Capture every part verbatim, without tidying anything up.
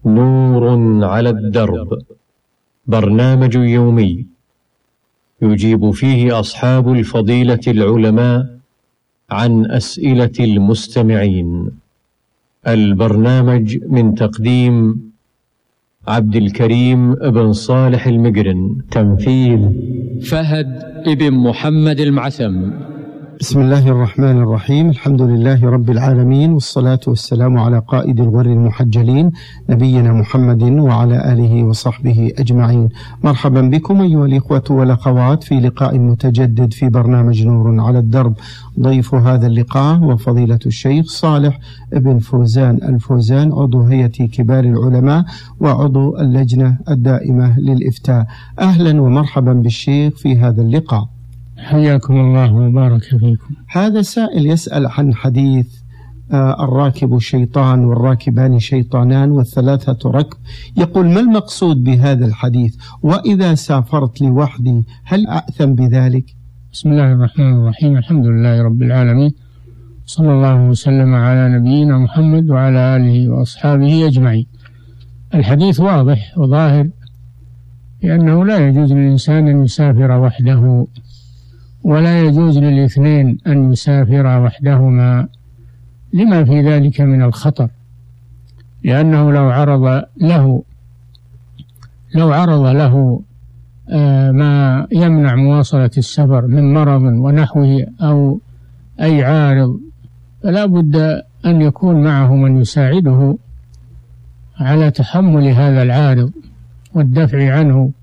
نور على الدرب، برنامج يومي يجيب فيه أصحاب الفضيلة العلماء عن أسئلة المستمعين. البرنامج من تقديم عبد الكريم بن صالح المقرن، تمثيل فهد بن محمد المعثم. بسم الله الرحمن الرحيم. الحمد لله رب العالمين، والصلاة والسلام على قائد الغر المحجلين نبينا محمد وعلى آله وصحبه أجمعين. مرحبا بكم أيها الإخوة والأخوات في لقاء متجدد في برنامج نور على الدرب. ضيف هذا اللقاء وفضيلة الشيخ صالح بن فوزان الفوزان، عضو هيئة كبار العلماء وعضو اللجنة الدائمة للإفتاء. أهلا ومرحبا بالشيخ في هذا اللقاء. حياكم الله وبارك فيكم. هذا سائل يسأل عن حديث آه الراكب شيطان والراكبان شيطانان والثلاثة ركب، يقول: ما المقصود بهذا الحديث؟ وإذا سافرت لوحدي هل أأثم بذلك؟ بسم الله الرحمن الرحيم. الحمد لله رب العالمين، صلى الله وسلم على نبينا محمد وعلى آله وأصحابه أجمعين. الحديث واضح وظاهر، لأنه لا يجوز للإنسان أن يسافر وحده، ولا يجوز للاثنين أن يسافرا وحدهما لما في ذلك من الخطر، لأنه لو عرض له لو عرض له ما يمنع مواصلة السفر من مرض ونحوه أو أي عارض، فلا بد أن يكون معه من يساعده على تحمل هذا العارض والدفع عنه.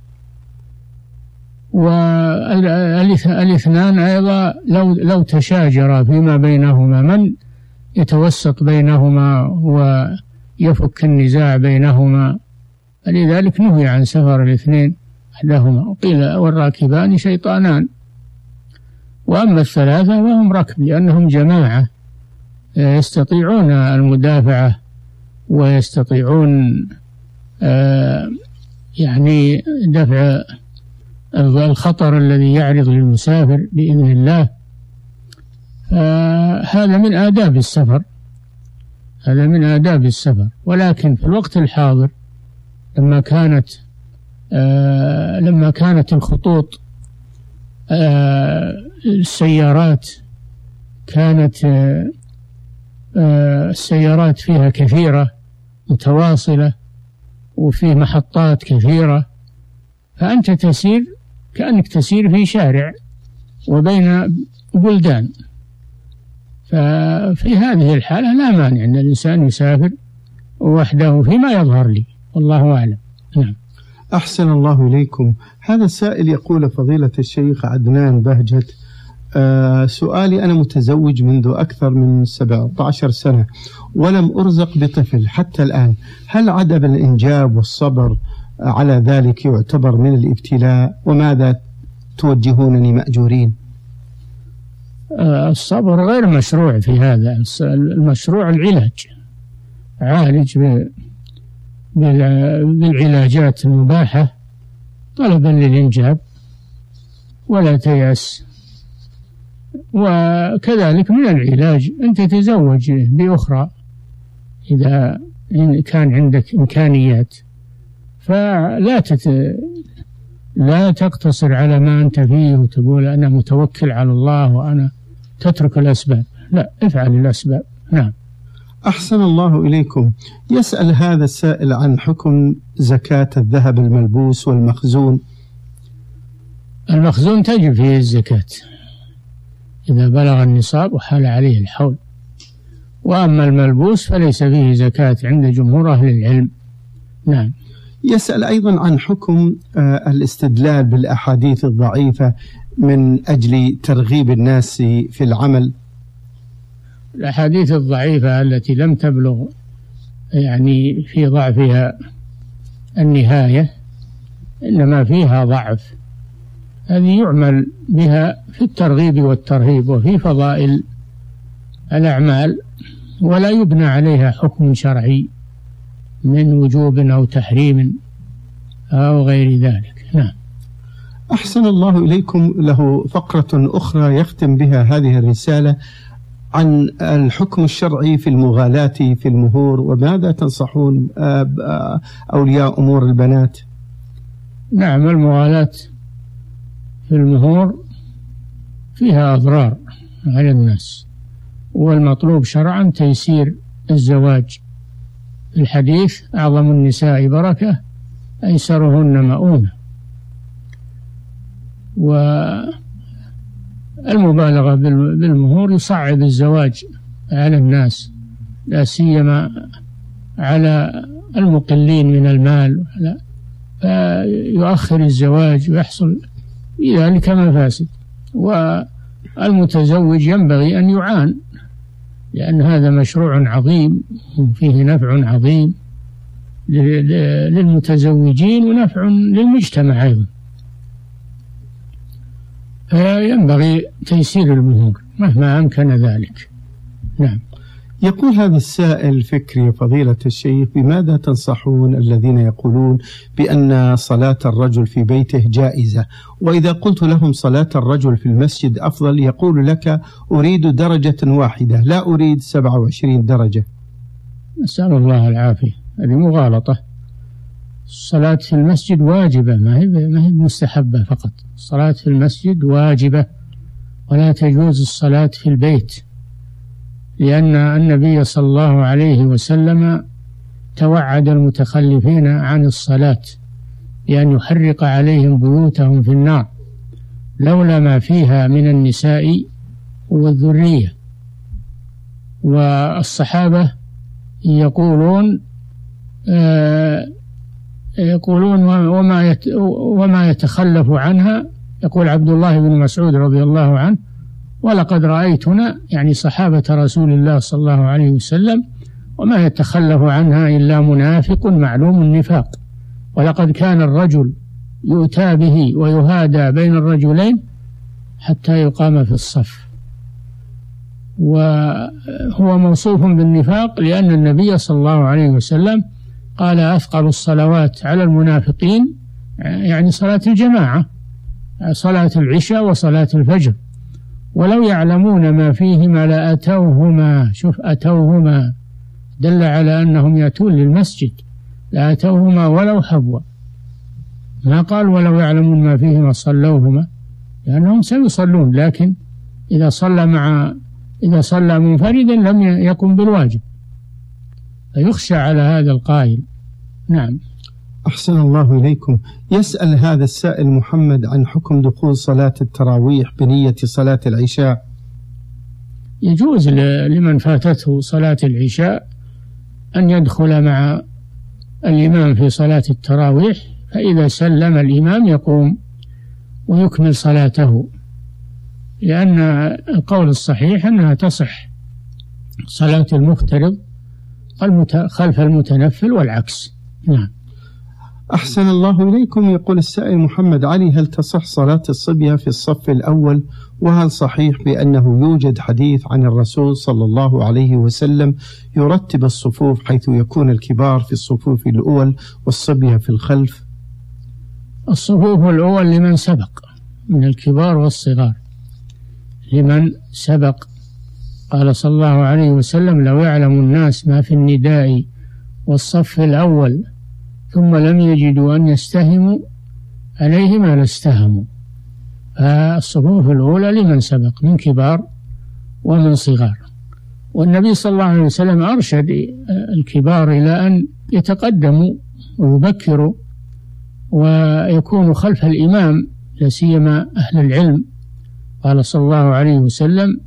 والاثنان أيضا لو لو تشاجرا فيما بينهما، من يتوسط بينهما ويفك النزاع بينهما؟ فلذلك نهي عن سفر الاثنين وحدهما. قيل: والراكبان شيطانان. وأما الثلاثة فهم ركب، لأنهم جماعة يستطيعون المدافعة ويستطيعون يعني دفع الخطر الذي يعرض للمسافر بإذن الله. هذا من آداب السفر هذا من آداب السفر ولكن في الوقت الحاضر، لما كانت آه لما كانت الخطوط آه السيارات كانت آه آه السيارات فيها كثيرة متواصلة وفيه محطات كثيرة، فأنت تسير كأنك تسير في شارع وبين بلدان. ففي هذه الحالة لا مانع أن الإنسان يسافر وحده فيما يظهر لي، والله أعلم. نعم. أحسن الله إليكم. هذا السائل يقول: فضيلة الشيخ عدنان بهجت، آه سؤالي: أنا متزوج منذ أكثر من سبعة عشر سنة ولم أرزق بطفل حتى الآن، هل عدم الإنجاب والصبر على ذلك يعتبر من الابتلاء؟ وماذا توجهونني مأجورين؟ الصبر غير مشروع في هذا. المشروع العلاج، عالج بالعلاجات المباحة طلبا للإنجاب ولا تيأس. وكذلك من العلاج أن تتزوج بأخرى إذا كان عندك إمكانيات، فلا تت... لا تقتصر على ما أنت فيه وتقول أنا متوكل على الله وأنا تترك الأسباب، لا، افعل الأسباب. نعم. أحسن الله إليكم. يسأل هذا السائل عن حكم زكاة الذهب الملبوس والمخزون. المخزون تجب فيه الزكاة إذا بلغ النصاب وحال عليه الحول، وأما الملبوس فليس فيه زكاة عند جمهور أهل العلم. نعم. يسأل أيضا عن حكم الاستدلال بالأحاديث الضعيفة من أجل ترغيب الناس في العمل. الأحاديث الضعيفة التي لم تبلغ يعني في ضعفها النهاية، إنما فيها ضعف، هذه يعمل بها في الترغيب والترهيب وفي فضائل الأعمال، ولا يبنى عليها حكم شرعي من وجوب أو تحريم أو غير ذلك. نعم. أحسن الله إليكم. له فقرة أخرى يختم بها هذه الرسالة: عن الحكم الشرعي في المغالاة في المهور، وماذا تنصحون أولياء أمور البنات؟ نعم، المغالاة في المهور فيها أضرار على الناس، والمطلوب شرعا تيسير الزواج. الحديث أعظم النساء بركة أيسرهن مؤونة. والمبالغة بالمهور يصعب الزواج على الناس، لا سيما على المقلين من المال، فيؤخر الزواج ويحصل في ذلك مفاسد. والمتزوج ينبغي أن يعان، لأن هذا مشروع عظيم وفيه نفع عظيم للمتزوجين ونفع للمجتمع أيضا، فينبغي تيسير المهور مهما أمكن ذلك. نعم. يقول هذا السائل فكري فضيلة الشيخ: بماذا تنصحون الذين يقولون بأن صلاة الرجل في بيته جائزة، وإذا قلت لهم صلاة الرجل في المسجد أفضل يقول لك أريد درجة واحدة لا أريد سبعة وعشرين درجة؟ نسأل الله العافية، هذه مغالطة. الصلاة في المسجد واجبة، ما هي ما هي مستحبة فقط. الصلاة في المسجد واجبة، ولا تجوز الصلاة في البيت، لأن النبي صلى الله عليه وسلم توعد المتخلفين عن الصلاة بأن يحرق عليهم بيوتهم في النار لولا ما فيها من النساء والذرية. والصحابة يقولون آه يقولون وما وما يتخلف عنها، يقول عبد الله بن مسعود رضي الله عنه: ولقد رأيتنا، يعني صحابة رسول الله صلى الله عليه وسلم، وما يتخلف عنها إلا منافق معلوم النفاق. ولقد كان الرجل يؤتى به ويهادى بين الرجلين حتى يقام في الصف. وهو موصوف بالنفاق لأن النبي صلى الله عليه وسلم قال: أثقل الصلوات على المنافقين، يعني صلاة الجماعة، صلاة العشاء وصلاة الفجر، ولو يعلمون ما فيهما لأتوهما. شوف، أتوهما دل على أنهم يأتون للمسجد، لأتوهما ولو حبوا، ما قال ولو يعلمون ما فيهما صلوهما، لأنهم سيصلون، لكن إذا صلى مع إذا صلى منفردا لم يقم بالواجب، فيخشى على هذا القائل. نعم. أحسن الله إليكم. يسأل هذا السائل محمد عن حكم دخول صلاة التراويح بنية صلاة العشاء. يجوز لمن فاتته صلاة العشاء أن يدخل مع الإمام في صلاة التراويح، فإذا سلم الإمام يقوم ويكمل صلاته، لأن القول الصحيح أنها تصح صلاة المفترض خلف المتنفل والعكس. نعم. أحسن الله إليكم. يقول السائل محمد علي: هل تصح صلاة الصبية في الصف الأول؟ وهل صحيح بأنه يوجد حديث عن الرسول صلى الله عليه وسلم يرتب الصفوف حيث يكون الكبار في الصفوف الأول والصبية في الخلف؟ الصفوف الأول لمن سبق من الكبار والصغار، لمن سبق. قال صلى الله عليه وسلم: لو يعلم الناس ما في النداء والصف الأول ثم لم يجدوا أن يستهموا عليه ما لاستهموا. فالصفوف الأولى لمن سبق من كبار ومن صغار. والنبي صلى الله عليه وسلم أرشد الكبار إلى أن يتقدموا ويبكروا ويكونوا خلف الإمام، لا سيما أهل العلم. قال صلى الله عليه وسلم: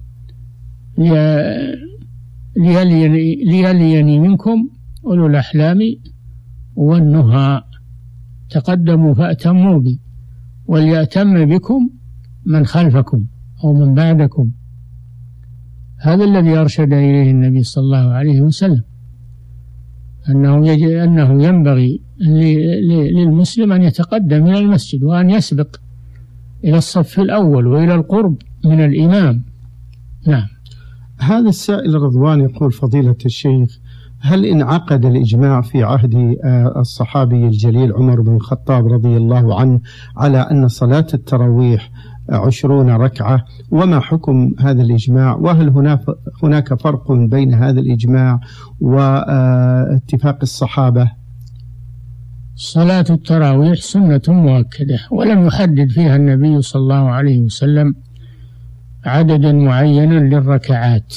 ليليني منكم أولو الأحلام والنهى، تقدموا فأتموا بي، وليأتم بكم من خلفكم أو من بعدكم. هذا الذي أرشد إليه النبي صلى الله عليه وسلم، أنه, أنه ينبغي للمسلم أن يتقدم إلى المسجد وأن يسبق إلى الصف الأول وإلى القرب من الإمام. نعم. هذا السائل رضوان يقول: فضيلة الشيخ، هل انعقد الإجماع في عهد الصحابي الجليل عمر بن الخطاب رضي الله عنه على أن صلاة التراويح عشرون ركعة، وما حكم هذا الإجماع؟ وهل هناك فرق بين هذا الإجماع واتفاق الصحابة؟ صلاة التراويح سنة مؤكدة، ولم يحدد فيها النبي صلى الله عليه وسلم عددا معينا للركعات،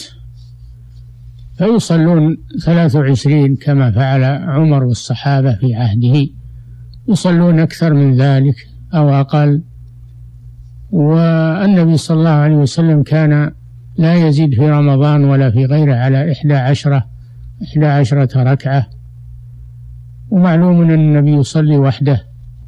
فيصلون ثلاث وعشرين كما فعل عمر والصحابة في عهده، يصلون أكثر من ذلك أو أقل. والنبي صلى الله عليه وسلم كان لا يزيد في رمضان ولا في غيره على إحدى عشرة إحدى عشرة ركعة. ومعلوم أن النبي يصلي وحده،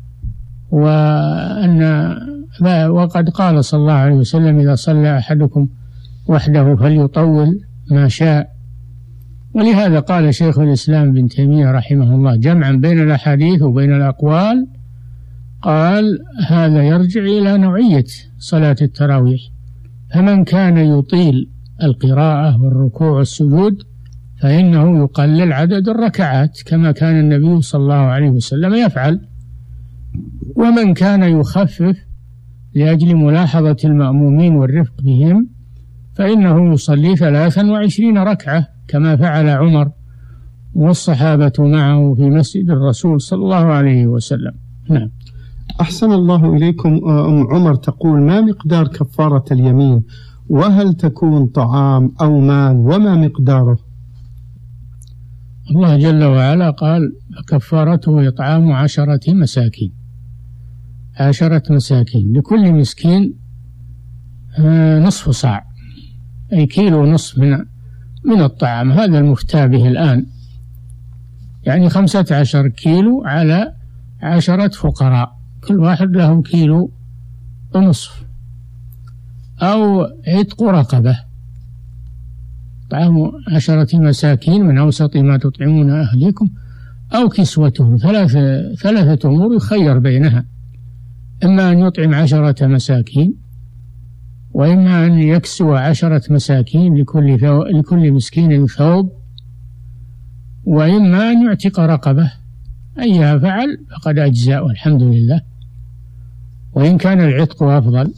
وأن وقد قال صلى الله عليه وسلم: إذا صلى أحدكم وحده فليطول ما شاء. ولهذا قال شيخ الإسلام ابن تيمية رحمه الله جمعا بين الأحاديث وبين الأقوال، قال: هذا يرجع إلى نوعية صلاة التراويح، فمن كان يطيل القراءة والركوع والسجود فإنه يقلل عدد الركعات كما كان النبي صلى الله عليه وسلم يفعل، ومن كان يخفف لأجل ملاحظة المأمومين والرفق بهم فإنه يصلي ثلاثا وعشرين ركعة كما فعل عمر والصحابة معه في مسجد الرسول صلى الله عليه وسلم. نعم. أحسن الله إليكم. أم عمر تقول: ما مقدار كفارة اليمين؟ وهل تكون طعام أو مال؟ وما مقداره؟ الله جل وعلا قال: كفارته إطعام عشرة مساكين عشرة مساكين لكل مسكين نصف صاع، أي كيلو ونصف من من الطعام. هذا المفتى به الآن، يعني خمسة عشر كيلو على عشرة فقراء، كل واحد له كيلو ونصف. أو عتق رقبة، طعام عشرة مساكين من أوسط ما تطعمون أهليكم، أو كسوتهم. ثلاثة ثلاثة أمور يخير بينها: إما أن يطعم عشرة مساكين، وإما أن يكسو عشرة مساكين لكل ثو... لكل مسكين ثوب، وإما أن يعتق رقبة. أيها فعل فقد أجزاء والحمد لله، وإن كان العتق أفضل.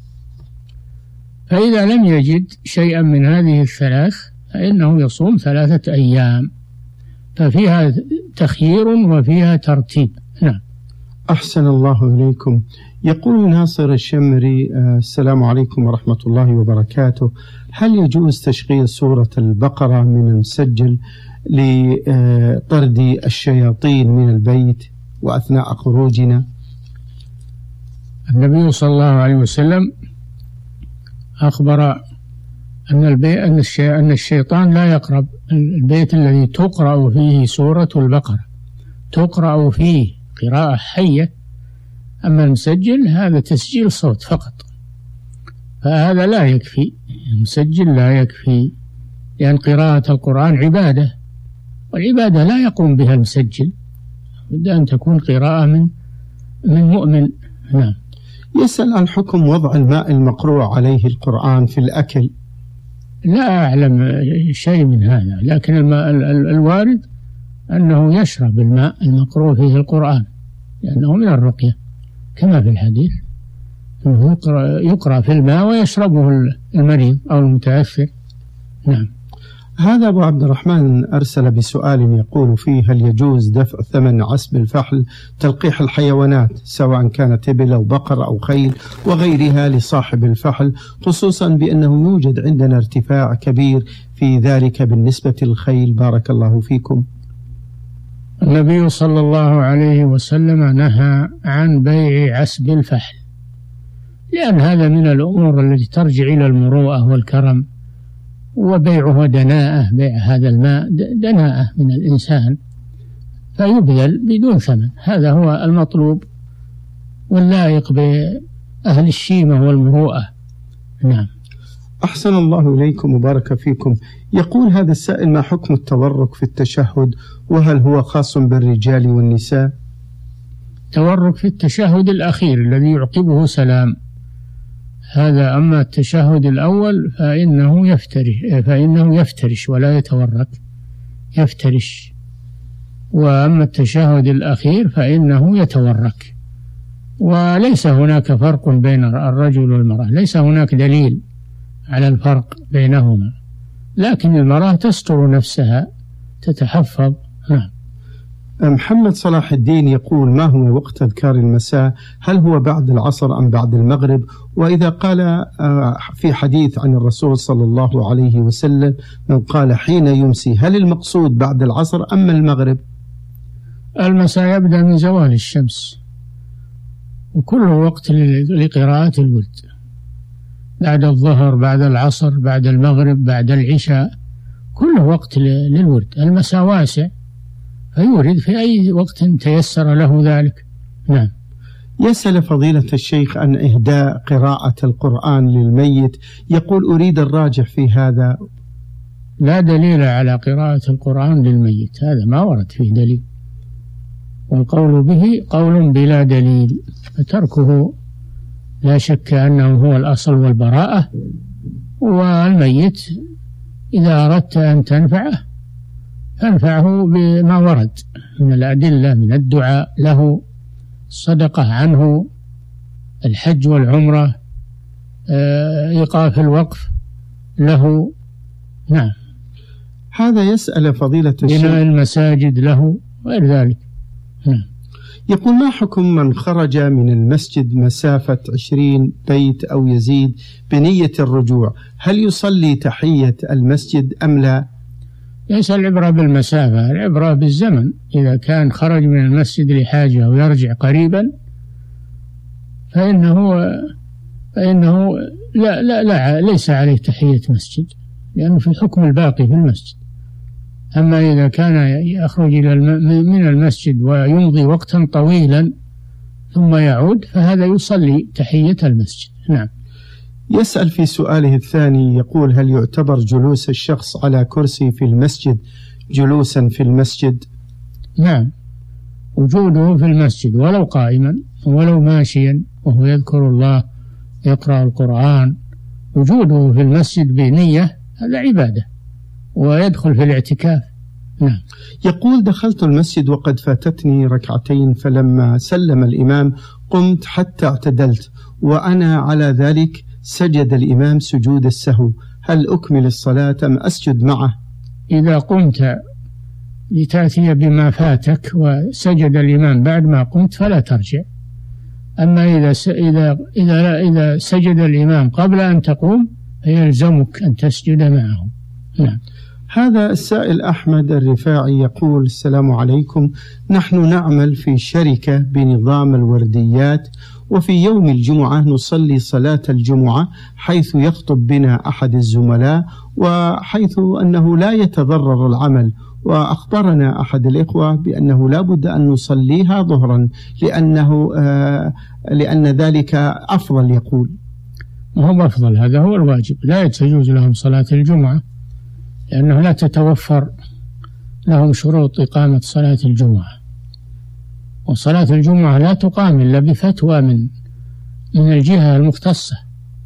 فإذا لم يجد شيئا من هذه الثلاث فإنه يصوم ثلاثة أيام، ففيها تخيير وفيها ترتيب. نعم. أحسن الله إليكم. يقول ناصر الشمري: السلام عليكم ورحمة الله وبركاته، هل يجوز تشغيل سورة البقرة من المسجل لطرد الشياطين من البيت وأثناء خروجنا؟ النبي صلى الله عليه وسلم أخبر أن البيت أن الشيطان لا يقرب البيت الذي تقرأ فيه سورة البقرة، تقرأ فيه قراءة حية. أما المسجل هذا تسجيل صوت فقط، فهذا لا يكفي، المسجل لا يكفي، لأن قراءة القرآن عبادة، والعبادة لا يقوم بها المسجل، بد أن تكون قراءة من من مؤمن. نعم. يسأل عن حكم وضع الماء المقروء عليه القرآن في الأكل. لا أعلم شيء من هذا، لكن الماء الوارد أنه يشرب الماء المقروء فيه القرآن، لأنه من الرقية كما في الحديث، أنه يقرأ, يقرأ في الماء ويشربه المريض أو المتأثر. نعم. هذا أبو عبد الرحمن أرسل بسؤال يقول فيه: هل يجوز دفع ثمن عسب الفحل تلقيح الحيوانات سواء كانت إبل أو بقر أو خيل وغيرها لصاحب الفحل، خصوصا بأنه يوجد عندنا ارتفاع كبير في ذلك بالنسبة للخيل؟ بارك الله فيكم. النبي صلى الله عليه وسلم نهى عن بيع عسب الفحل، لأن هذا من الأمور التي ترجع إلى المروءة والكرم، وبيعه دناءة، بيع هذا الماء دناءة من الإنسان فيبذل بدون ثمن. هذا هو المطلوب واللائق بأهل الشيمة والمروءة. نعم. أحسن الله إليكم وبارك فيكم. يقول هذا السائل: ما حكم التورك في التشهد، وهل هو خاص بالرجال والنساء؟ التورك في التشهد الأخير الذي يعقبه سلام، هذا. أما التشهد الأول فإنه يفترش فإنه يفترش ولا يتورك، يفترش. وأما التشهد الأخير فإنه يتورك. وليس هناك فرق بين الرجل والمرأة، ليس هناك دليل على الفرق بينهما، لكن المرأة تستر نفسها تتحفظ. نعم. محمد صلاح الدين يقول: ما هو وقت أذكار المساء؟ هل هو بعد العصر أم بعد المغرب؟ وإذا قال في حديث عن الرسول صلى الله عليه وسلم من قال حين يمسي، هل المقصود بعد العصر أم المغرب؟ المساء يبدأ من زوال الشمس، وكل وقت لقراءة الورد، بعد الظهر، بعد العصر، بعد المغرب، بعد العشاء، كل وقت للورد. المساء واسع فيورد في أي وقت تيسر له ذلك. نعم. يسأل فضيلة الشيخ عن إهداء قراءة القرآن للميت، يقول: أريد الراجح في هذا. لا دليل على قراءة القرآن للميت، هذا ما ورد فيه دليل، والقول به قول بلا دليل، فتركه لا شك أنه هو الأصل والبراءة. والميت إذا أردت أن تنفعه فانفعه بما ورد من الأدلة، من الدعاء له، الصدقة عنه، الحج والعمرة، إيقاف الوقف له. نعم. هذا يسأل فضيلة الشيخ بناء المساجد له وغير ذلك. نعم. يقول: ما حكم من خرج من المسجد مسافة عشرين بيت أو يزيد بنية الرجوع؟ هل يصلي تحية المسجد أم لا؟ ليس العبرة بالمسافة، العبرة بالزمن. إذا كان خرج من المسجد لحاجة ويرجع قريبا فإنه فإنه لا لا لا ليس عليه تحية مسجد، لأنه في حكم الباقي في المسجد. أما إذا كان يخرج إلى من المسجد ويمضي وقتا طويلا ثم يعود فهذا يصلي تحية المسجد. نعم. يسأل في سؤاله الثاني يقول: هل يعتبر جلوس الشخص على كرسي في المسجد جلوسا في المسجد؟ نعم، وجوده في المسجد ولو قائما ولو ماشيا وهو يذكر الله يقرأ القرآن، وجوده في المسجد بنية هذا عبادة ويدخل في الاعتكاف. نعم. يقول: دخلت المسجد وقد فاتتني ركعتين، فلما سلم الإمام قمت حتى اعتدلت، وأنا على ذلك سجد الإمام سجود السهو، هل أكمل الصلاة أم أسجد معه؟ إذا قمت لتأتي بما فاتك وسجد الإمام بعد ما قمت فلا ترجع. أما إذا إذا إذا إذا سجد الإمام قبل أن تقوم فيلزمك أن تسجد معه. نعم. هذا السائل أحمد الرفاعي يقول: السلام عليكم، نحن نعمل في شركة بنظام الورديات، وفي يوم الجمعة نصلي صلاة الجمعة حيث يخطب بنا أحد الزملاء، وحيث أنه لا يتضرر العمل، وأخبرنا أحد الإخوة بأنه لا بد أن نصليها ظهرا لأنه آه لأن ذلك أفضل. يقول: ما هو أفضل، هذا هو الواجب، لا يجوز لهم صلاة الجمعة لأنه لا تتوفر لهم شروط إقامة صلاة الجمعة، وصلاة الجمعة لا تقام إلا بفتوى من من الجهة المختصة،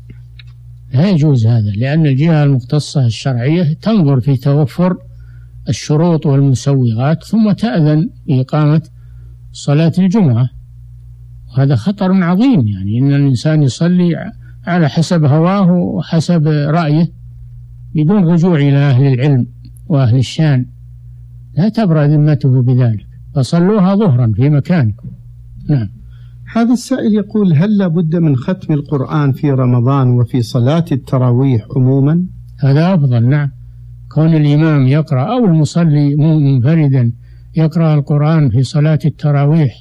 لا يجوز هذا، لأن الجهة المختصة الشرعية تنظر في توفر الشروط والمسوغات ثم تأذن بإقامة صلاة الجمعة، وهذا خطر عظيم. يعني إن الإنسان يصلي على حسب هواه وحسب رأيه بدون رجوع إلى أهل العلم وأهل الشان، لا تبرأ ذمته بذلك، فصلوها ظهرا في مكانكم. نعم. هذا السائل يقول: هل لا بد من ختم القرآن في رمضان وفي صلاة التراويح عموما؟ هذا أفضل. نعم، كون الإمام يقرأ أو المصلي منفردا يقرأ القرآن في صلاة التراويح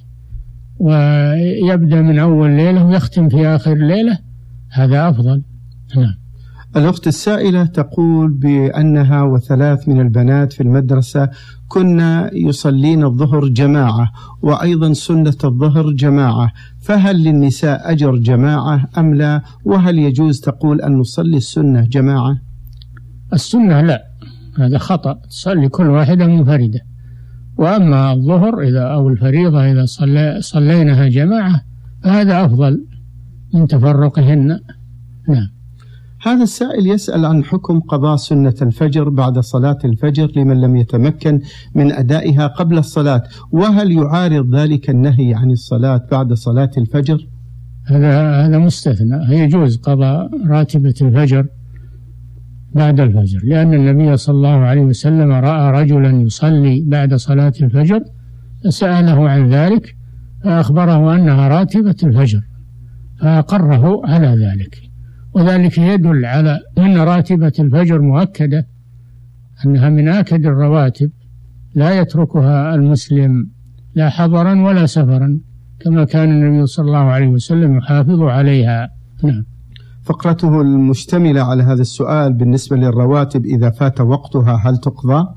ويبدأ من أول ليلة ويختم في آخر ليلة هذا أفضل. نعم. الأخت السائلة تقول بأنها وثلاث من البنات في المدرسة كنا يصلين الظهر جماعة وأيضا سنة الظهر جماعة، فهل للنساء أجر جماعة أم لا؟ وهل يجوز تقول أن نصلي السنة جماعة؟ السنة لا، هذا خطأ، تصلي كل واحدة منفردة. وأما الظهر إذا أو الفريضة إذا صلي صليناها جماعة فهذا أفضل من تفرقهن. نعم. هذا السائل يسأل عن حكم قضاء سنة الفجر بعد صلاة الفجر لمن لم يتمكن من أدائها قبل الصلاة، وهل يعارض ذلك النهي عن الصلاة بعد صلاة الفجر؟ هذا هذا مستثنى، يجوز قضاء راتبة الفجر بعد الفجر، لأن النبي صلى الله عليه وسلم رأى رجلا يصلي بعد صلاة الفجر سأله عن ذلك فأخبره أنها راتبة الفجر فأقره على ذلك، وذلك يدل على أن راتبة الفجر مؤكدة، أنها من آكد الرواتب لا يتركها المسلم لا حضرا ولا سفرا، كما كان النبي صلى الله عليه وسلم يحافظ عليها. نعم. فقرته المشتملة على هذا السؤال بالنسبة للرواتب إذا فات وقتها هل تقضى؟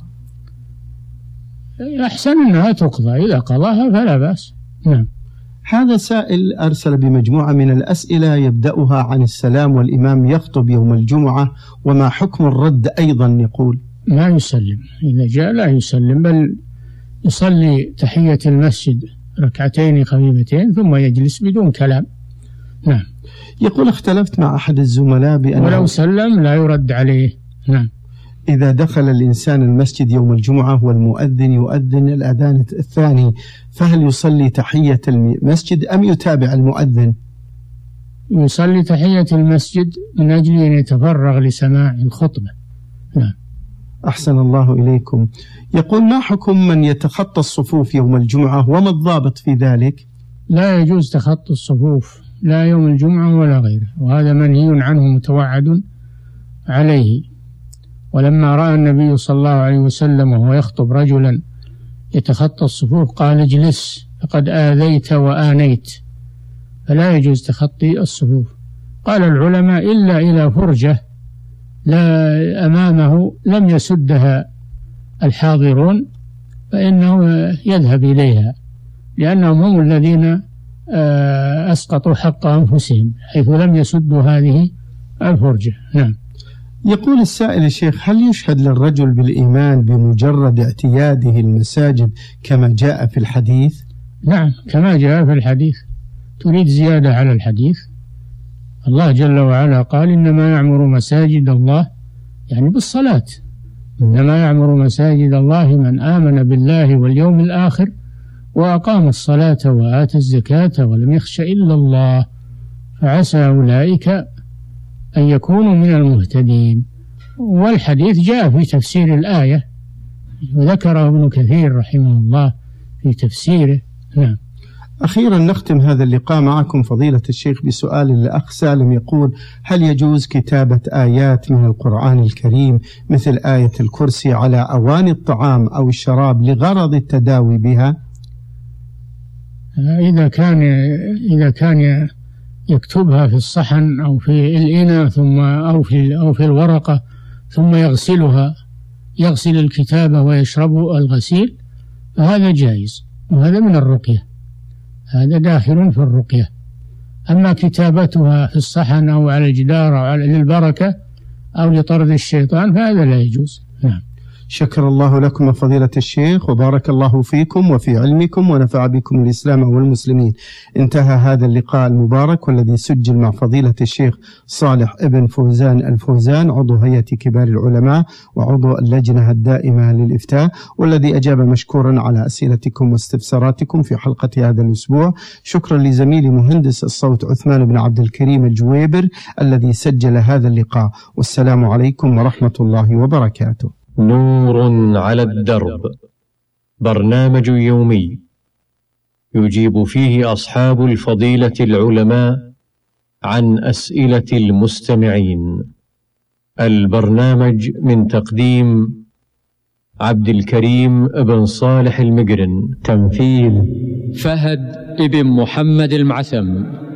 أحسن أنها تقضى، إذا قضاها فلا بأس. نعم. هذا سائل أرسل بمجموعة من الأسئلة يبدأها عن السلام والإمام يخطب يوم الجمعة، وما حكم الرد أيضا يقول؟ ما يسلم، إذا جاء لا يسلم، بل يصلي تحية المسجد ركعتين خفيفتين ثم يجلس بدون كلام. نعم. يقول اختلفت مع أحد الزملاء بأن ولو سلم لا يرد عليه. نعم. إذا دخل الإنسان المسجد يوم الجمعة والمؤذن يؤذن الأذان الثاني فهل يصلي تحية المسجد أم يتابع المؤذن؟ يصلي تحية المسجد من أجل أن يتفرغ لسماع الخطبة. نعم. أحسن الله إليكم. يقول ما حكم من يتخطى الصفوف يوم الجمعة وما الضابط في ذلك؟ لا يجوز تخطي الصفوف لا يوم الجمعة ولا غيره، وهذا منهي عنه متوعد عليه. ولما رأى النبي صلى الله عليه وسلم وهو يخطب رجلا يتخطى الصفوف قال اجلس فقد آذيت وآنيت، فلا يجوز تخطي الصفوف. قال العلماء إلا إلى فرجة لا أمامه لم يسدها الحاضرون فإنه يذهب إليها، لأنهم هم الذين أسقطوا حق أنفسهم حيث لم يسدوا هذه الفرجة. نعم. يقول السائل الشيخ هل يشهد للرجل بالإيمان بمجرد اعتياده المساجد كما جاء في الحديث؟ نعم كما جاء في الحديث. تريد زيادة على الحديث؟ الله جل وعلا قال إنما يعمر مساجد الله يعني بالصلاة، إنما يعمر مساجد الله من آمن بالله واليوم الآخر وأقام الصلاة وآتى الزكاة ولم يخش إلا الله فعسى أولئك أن يكونوا من المهتدين. والحديث جاء في تفسير الآية وذكره ابن كثير رحمه الله في تفسيره. نعم. أخيرا نختم هذا اللقاء معكم فضيلة الشيخ بسؤال الأخ سالم يقول هل يجوز كتابة آيات من القرآن الكريم مثل آية الكرسي على أواني الطعام أو الشراب لغرض التداوي بها؟ إذا كان إذا كان يكتبها في الصحن أو في الإناء ثم أو في أو في الورقة ثم يغسلها يغسل الكتابة ويشرب الغسيل فهذا جائز، وهذا من الرقية، هذا داخل في الرقية. أما كتابتها في الصحن أو على الجدار أو للبركة أو لطرد الشيطان فهذا لا يجوز. نعم. شكر الله لكم فضيلة الشيخ وبارك الله فيكم وفي علمكم ونفع بكم الإسلام والمسلمين. انتهى هذا اللقاء المبارك والذي سجل مع فضيلة الشيخ صالح ابن فوزان الفوزان عضو هيئة كبار العلماء وعضو اللجنة الدائمة للإفتاء، والذي أجاب مشكورا على أسئلتكم واستفساراتكم في حلقة هذا الأسبوع. شكرا لزميلي مهندس الصوت عثمان بن عبد الكريم الجويبر الذي سجل هذا اللقاء، والسلام عليكم ورحمة الله وبركاته. نور على الدرب، برنامج يومي يجيب فيه أصحاب الفضيلة العلماء عن أسئلة المستمعين. البرنامج من تقديم عبد الكريم بن صالح المقرن، تمثيل فهد بن محمد المعثم.